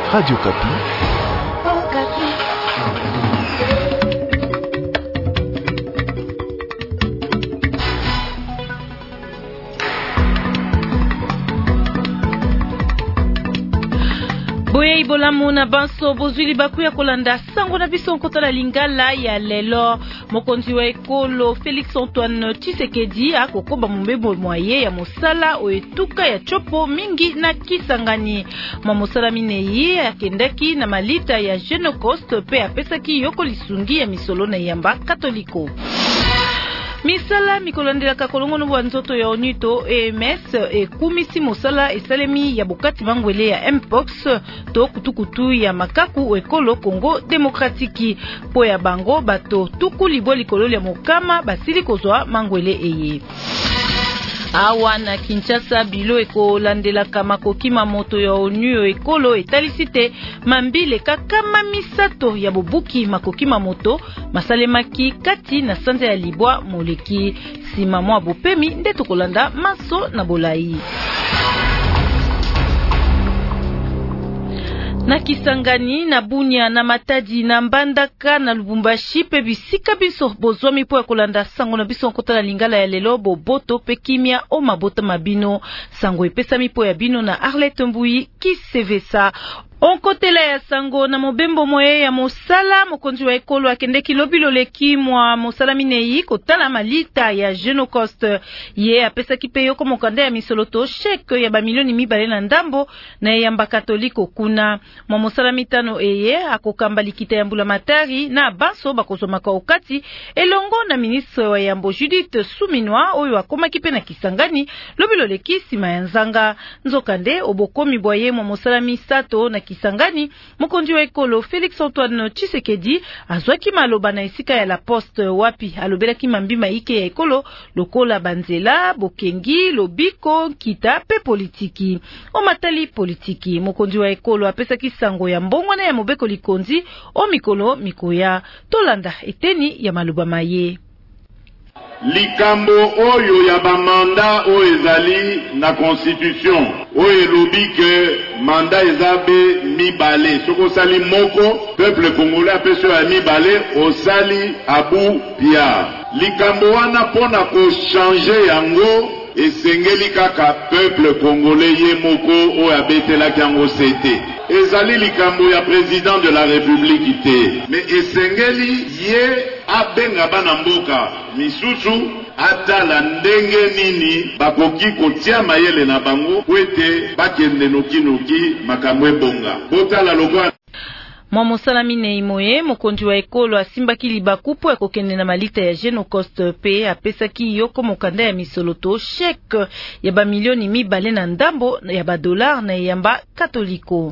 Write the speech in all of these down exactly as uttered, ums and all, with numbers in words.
Radio Kapi. Oh, Kapi. Boye ibolamu na banso bozwili baku ya kolanda sango na biso nkota la lingala ya lelo. Mokonzi wa ekolo Félix Antoine Tshisekedi akokoba mumbebo mwaye ya mosala oetuka ya chopo mingi na Kisangani. Mwa mosala mineyi akendaki na malita ya Genocost pe apesaki yoko lisungi ya misolo na yamba katoliko. Misala mikolandela kakolongono bwa nzoto ya onito E M S e kumisi mosala esalemi ya bokati mangwele ya Mpox to kutukutu ya makaku ekolo Congo Demokratiki po ya bango bato tuku libwa likolo ya mokama basili kozwa mangwele eye. Awa na Kinshasa bilo eko landela kama kokima moto ya onu ekolo etalisite mambile kakama misato ya bobuki makokima moto masalemaki kati na sanza ya libwa moleki sima mwa bopemi ndeto kolanda maso na bolai. Na Kisangani, na Bunia, na Matadi, na Mbandaka, na Lubumbashi, pe bisika biso bozwami po ya kolanda sango na biso nkota la lingala ya lelo boboto pe kimia o mabota mabino. Sango epesami po ya bino na Arlette Mbui Kisevesa. Onkotela ya sango na mobembo moye ya mosala mokonzi wa ekolo akendeki lobilo leki mwa mosala mineyi kotala malita ya Genocost ye apesaki pe yoko mokanda ya misoloto chèque ya ba milioni mibale na ndambo na yamba katoliko kuna mwa mosala mitano eye akokamba likita ya mbula matari na banso bakozomaka okati elongo na ministre wa yambo Judith Suminwa oyo akomaki pe na Kisangani lobilo leki sima ya nzanga nzokande obokomi boye mwa mosala misato na Kisangani, mokonzi wa ekolo Félix Antoine Tshisekedi azwaki maloba na esika ya la poste wapi alobelaki mambima ike ya ekolo lokola banzela, bokengi, lobiko, kita pe politiki. O matali politiki, mokonzi wa ekolo apesaki sango ya mbongo na ya mobeko likonzi o mikolo mikoya tolanda eteni ya maloba maye. Likambo oyo ya bamanda oyo ezali na constitution oyo elobi ke manda ezabe mibale soko sali moko peuple congolais apeso ya mibale osali abu pia likambo wana pona ko changer yango esengeli kaka peuple congolais ye moko oyo abetelaki yango sete ezali likambo ya président de la république te mais esengeli ye abenga bana mboka misusu atala ndenge nini bakoki kotia mayele na bango kwete bakende noki-noki makambo ebonga botala lokwa. Mwa mosala minei moye mokonzi wa ekolo asimbaki libaku po ekokende na malita ya Genocost pe apesaki yoko mokanda ya misoloto chèque ya ba milioni mibale na ndambo ya ba dollar na yamba katoliko.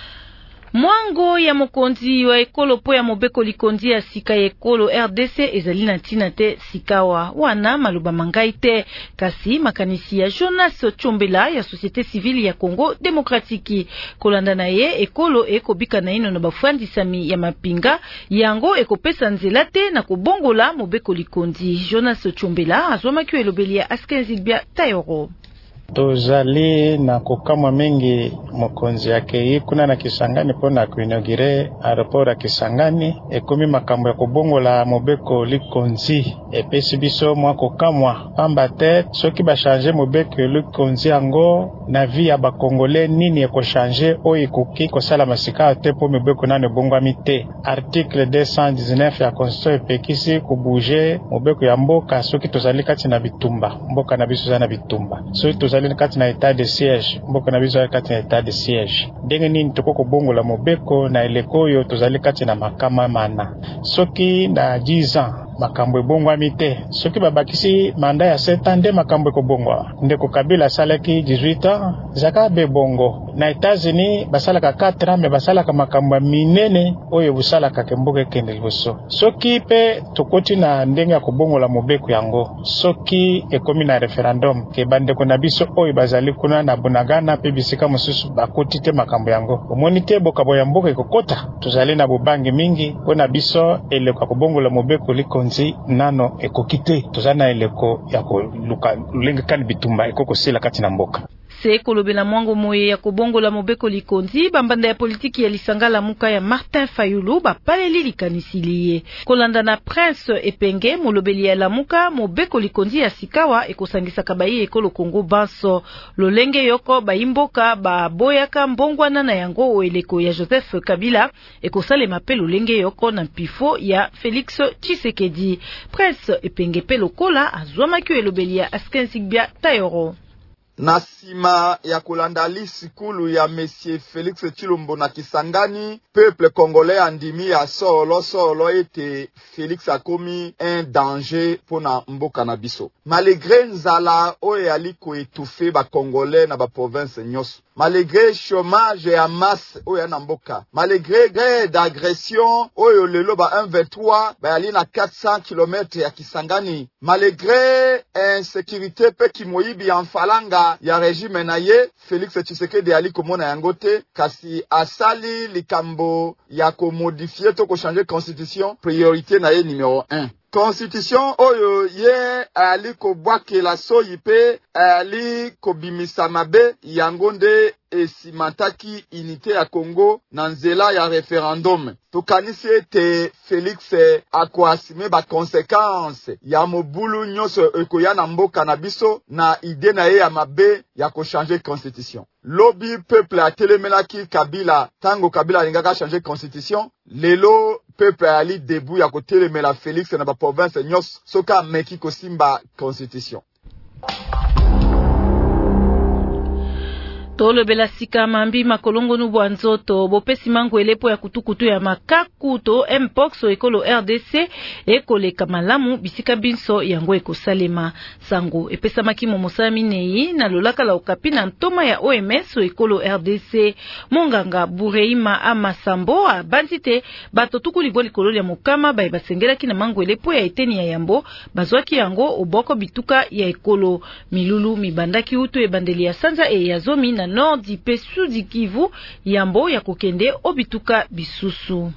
Mwango ya mokonzi wa ekolo po ya mobeko likonzi ya sika ya ekolo R D C ezali na ntina te sikawa wana maluba mangai te kasi makanisi ya Jonas Chombela ya Société Civile ya Congo Demokratiki kolanda na ye ekolo ekobika na ino na bafandisami ya mapinga yango ekopesa nzela te na kobongola mobeko likonzi. Jonas Chombela azwamaki elobeli ya Askenzibia Tayoro. Tozali na kokamwa mengi mokonzi yake kuna na Kisangani pona kuinogire aeroport ya Kisangani ekomi makambo ya kobongola mobeko likonzi epesi biso mwa kokamwa pamba te soki ba changer mobeko likonzi yango na vie ya bakongole nini eko changer oyo ekoki kosala masika te po mobeko nane bongwami te. Article deux cent dix-neuf ya constitution epekisi kubouger mobeko ya mboka soki tozali kati na bitumba mboka na biso na bitumba soki tozali kati na état de siège mboka na biso kati na état de siège ndenge nini tokoko bongola mobeko na eleko yo tozali kati na makama mana soki na dix ans makambo ebongwami te soki babakisi manda ya sept ans nde makambo ekobongwa ndeko Kabila asalaki dix-huit ans zaka bebongo na États-Unis basalaka quatre ans me basalaka makambo minene oyo busalaka kemboka ekende liboso soki pe tokoti na ndenge ya kobongola mobeko yango soki ekomi na referendum ke bandeko na biso oyo bazali kuna na Bunagana pe bisika mosusu bakoti te makambo yango omoni te bokabo ya mboka ekokota tozali na bobangi mingi mpona biso eleko kobongola mobeko likonzi nano ekokite tozana eleko ya koluka lulenge kan bitumba ekoko sila kati na mboka. se kolobela mwango moye ya kobongola Mobeko Likonzi bambanda ya politiki ya lisanga muka ya Martin Fayulu bapaleli likanisiliye kolanda na Prince Epenge molobeli ya lamuka Mobeko Likonzi ya sikawa ekosangisa kabayi ekolo Kongo banso lolenge yoko baimboka baboyaka mbongwana na yango oeleko ya Joseph Kabila ekosale mape lolenge yoko na mpifo ya Felix Tshisekedi. Prince Epenge pelo kola azwamaki elobeli ya Askensigbia Tayoro. Na sima ya kolanda lisikulu ya Monsieur Félix Tshilombo na Kisangani, peuple congolais andimi ya solo solo ete Félix akomi un danger pona mboka na biso. Malgré nzala oyo aliko étouffer ba congolais na ba province nyos. Malgré chômage ya masse oyo na mboka. Malgré guerre d'agression oyo lelo ba un vingt-trois ba ali na quatre cents kilomètres ya Kisangani. Malgré insécurité pe kimoyibi en falanga ya régime na ye, Félix Tshisekedi ali komona yango te, kasi asali likambo ya ko modifier to ko changer constitution, priorité na ye numéro un. Constitution oyo ye ali ko bwakela soyi pe ali ko bimisa mabe yango nde esimantaki unité ya Congo na nzela ya referendum. Tokanisi ete Félix akoasime ba conséquence ya mobulu nyonso ekoya na mboka na biso na ide na ye ya mabe ya ko changer constitution. Lobby peuple atelemelaki Kabila tango Kabila alingaka changer constitution, lelo peuple ali debout ya kotelemela Félix na ba province nyos soka meki kosimba constitution. Tolo bela sika mambi makolongo nubu anzoto bopesi mango elepo ya kutukutu ya makaku to Mpox ekolo R D C ekole kamalamu bisika binso yango ekosalema sango epesa makimo mosami nei na lolaka la okapi na ntoma ya O M S ekolo R D C monganga Bureima Amasambo abandite bato tukuli boli kololi ya mukama ba basengela kina mango elepo ya eteni ya yambo bazwaki yango oboko bituka ya ekolo milulu mibandaki utu ebandeli ya sanza e ya zomi na Nord pe Sudi Kivu yambo ya kokende obituka bisusu.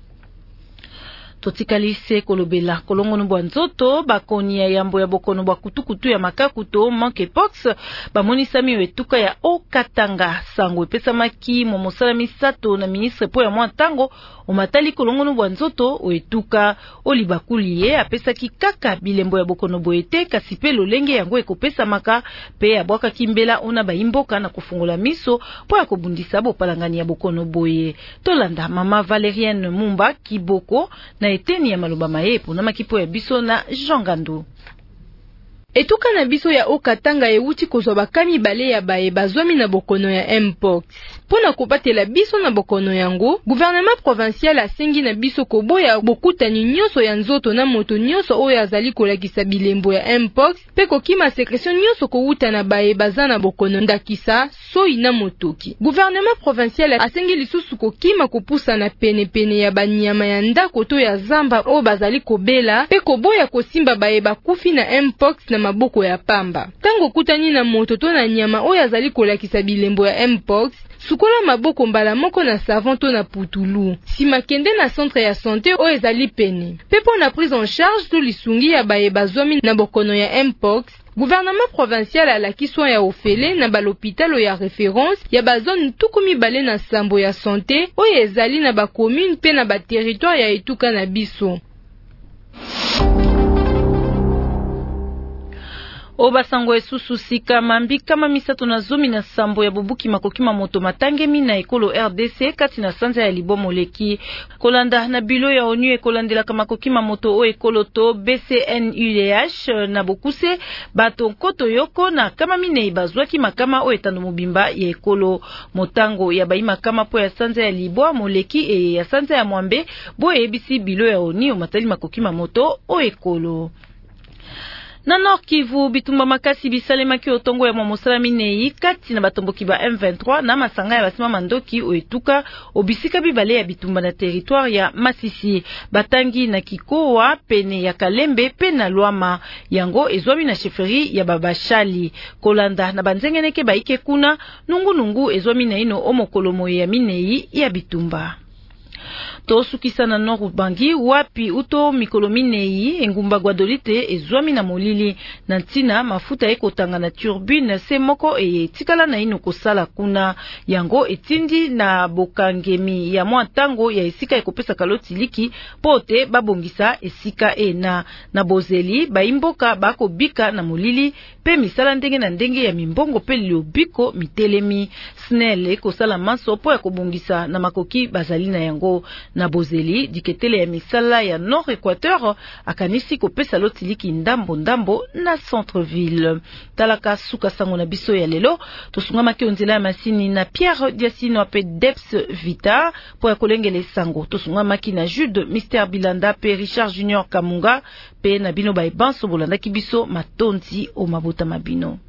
Totikalise kolobela kolongo nubu anzoto bakoni ya yambo ya bokono bwa kutukutu ya makakuto monkeypox bamonisami wetuka ya Okatanga sango epesa maki momosala misato na ministre po ya mwantango omatali kolongo nubu anzoto wetuka olibakuliye apesa ki kaka bilembo ya bokono boete kasipe lolenge yango ekopesa maka pe ya bwaka kimbela ona baimboka na kufungola miso po ya kobundisa bopalangani ya bokono boye. Tolanda mama Valérienne Mumba Kiboko na eteni ya maloba maepo na makipo ya biso na Jean Gandu. Etuka na biso ya Okatanga ewuti kozwa bakami bale ya bae bazwami na bokono ya Mpox. Pona kopatela biso na bokono yango, gouvernement provincial asengi na biso koboya bokutani nyonso ya nzoto na moto nyonso oyo azali kolakisa bilembo ya Mpox, pe kokima sécrétion nyonso kowuta na bae baza na bokono ndakisa soyi na motoki. Gouvernement provincial asengi lisusu kokima kopusa na pene pene ya banyama ya ndako to ya zamba oyo bazali kobela, pe koboya kosimba bae bakufi na Mpox na maboko ya pamba. Tango kutani na moto to na nyama oyo azali kolakisa bilembo ya Mpox, sukola maboko mbala moko na savon to na putulu. Sima kende na centre ya santé oyo ezali pene. Pepo na prise en charge to lisungi ya bae bazwami na bokono ya Mpox, gouvernement provincial alaki soin ya ofele na balopitalo ya référence ya bazone tukumi bale na sambo ya santé oyo ezali na ba commune pe na ba territoire ya etuka na biso. Oba sango esusu sika mambi kama misato na zomi na sambo ya bubuki makokima moto matangemi na ekolo R D C kati na sanza ya libomo leki. Kolanda na bilo ya onu ekolandela kama kokima moto o ekolo to B C N U D H na bokuse bato koto yoko na kama mine ibazwaki makama o etando mobimba ya ekolo motango ya baima kama po ya sanza ya liboa moleki e ya sanza ya mwambe bo ebisi bilo ya onu o matali makokima moto o ekolo. Na Nord Kivu bitumba makasi bisalema ki otongo ya momosala minei kati na batomboki ba M vingt-trois na masanga ya basima mandoki oetuka obisika bibale ya bitumba na territoire ya Masisi batangi na Kikowa pene ya Kalembe pe na Lwama yango ezwami na chefferie ya Babashali kolanda na banzengeneke baike kuna nungu nungu ezwami na ino omokolo moye ya minei ya bitumba. Tosukisa na Nord Ubangi wapi uto mikolo minei engumba Guadolite ezwami na molili na ntina mafuta ekotanga na turbine se moko e tikala na ino kosala kuna yango etindi na bokangemi ya mwa tango ya esika ekopesa kaloti liki pote babongisa esika ena na bozeli baimboka bako bika na molili pe misala ndenge na ndenge ya mimbongo pe liobiko mitelemi snel ekosala maso po ya kobongisa na makoki bazali na yango na bozeli diketele ya misala ya Nord Équateur akanisi kopesa loti liki ndambo ndambo na centre-ville. Talaka suka sango na biso ya lelo tosunga maki onzela ya masini na Pierre Diasino ape Deps Vita po ya kolengele sango tosunga maki na Jude Mister Bilanda pe Richard Junior Kamunga pe na bino ba ebanso bolanda kibiso matonzi o mabota mabino.